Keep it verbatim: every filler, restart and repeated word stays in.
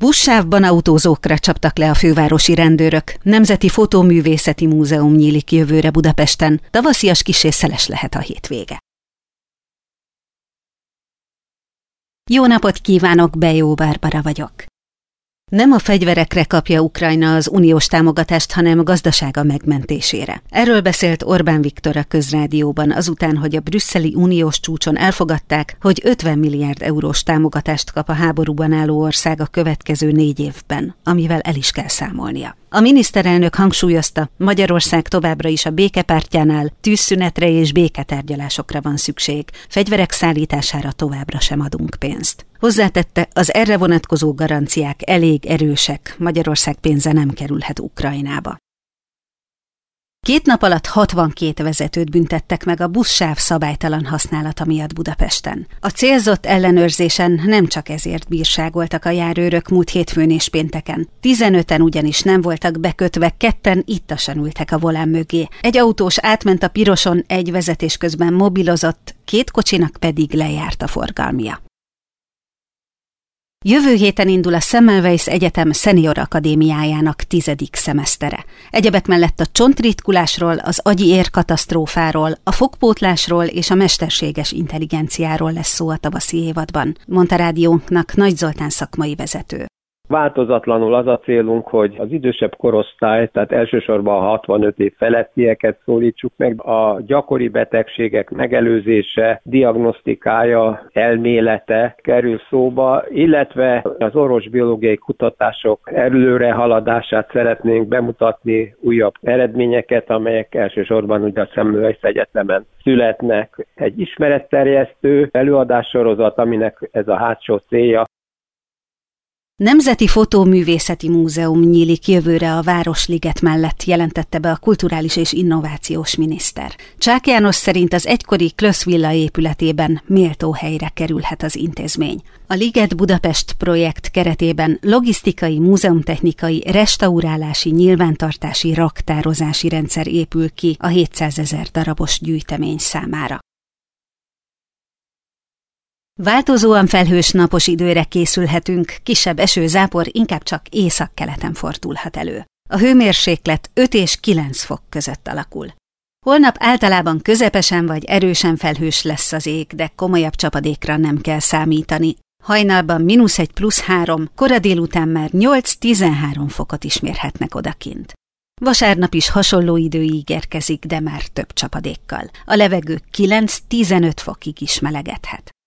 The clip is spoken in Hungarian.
Buszsávban autózókra csaptak le a fővárosi rendőrök. Nemzeti Fotóművészeti Múzeum nyílik jövőre Budapesten. Tavaszias kissé szeles lehet a hétvége. Jó napot kívánok, Bejó Bárbara vagyok. Nem a fegyverekre kapja Ukrajna az uniós támogatást, hanem a gazdasága megmentésére. Erről beszélt Orbán Viktor a Közrádióban azután, hogy a brüsszeli uniós csúcson elfogadták, hogy ötven milliárd eurós támogatást kap a háborúban álló ország a következő négy évben, amivel el is kell számolnia. A miniszterelnök hangsúlyozta, Magyarország továbbra is a békepártjánál, tűzszünetre és béketárgyalásokra van szükség, fegyverek szállítására továbbra sem adunk pénzt. Hozzátette, az erre vonatkozó garanciák elég erősek, Magyarország pénze nem kerülhet Ukrajnába. Két nap alatt hatvankét vezetőt büntettek meg a buszsáv szabálytalan használata miatt Budapesten. A célzott ellenőrzésen nem csak ezért bírságoltak a járőrök múlt hétfőn és pénteken. tizenöten ugyanis nem voltak bekötve, ketten ittasan ültek a volán mögé. Egy autós átment a piroson, egy vezetés közben mobilozott, két kocsinak pedig lejárt a forgalmia. Jövő héten indul a Semmelweis Egyetem Szenior Akadémiájának tizedik szemesztere. Egyebek mellett a csontritkulásról, az agyi érkatasztrófáról, a fogpótlásról és a mesterséges intelligenciáról lesz szó a tavaszi évadban, mondta rádiónknak Nagy Zoltán szakmai vezető. Változatlanul az a célunk, hogy az idősebb korosztály, tehát elsősorban a hatvanöt év felettieket szólítsuk meg, a gyakori betegségek megelőzése, diagnosztikája, elmélete kerül szóba, illetve az orvosbiológiai kutatások előrehaladását szeretnénk bemutatni, újabb eredményeket, amelyek elsősorban ugye a Semmelweis Egyetemen születnek. Egy ismeretterjesztő előadássorozat, aminek ez a hátsó célja. Nemzeti Fotóművészeti Múzeum nyílik jövőre a Városliget mellett, jelentette be a kulturális és innovációs miniszter. Csák János szerint az egykori Klösz villa épületében méltó helyre kerülhet az intézmény. A Liget Budapest projekt keretében logisztikai, múzeumtechnikai, restaurálási, nyilvántartási, raktározási rendszer épül ki a hétszázezer darabos gyűjtemény számára. Változóan felhős napos időre készülhetünk, kisebb esőzápor inkább csak északkeleten fordulhat elő. A hőmérséklet öt és kilenc fok között alakul. Holnap általában közepesen vagy erősen felhős lesz az ég, de komolyabb csapadékra nem kell számítani. Hajnalban mínusz egy plusz három, kora délután már nyolc-tizenhárom fokot is mérhetnek odakint. Vasárnap is hasonló idő ígérkezik, de már több csapadékkal. A levegő kilenc-tizenöt fokig is melegedhet.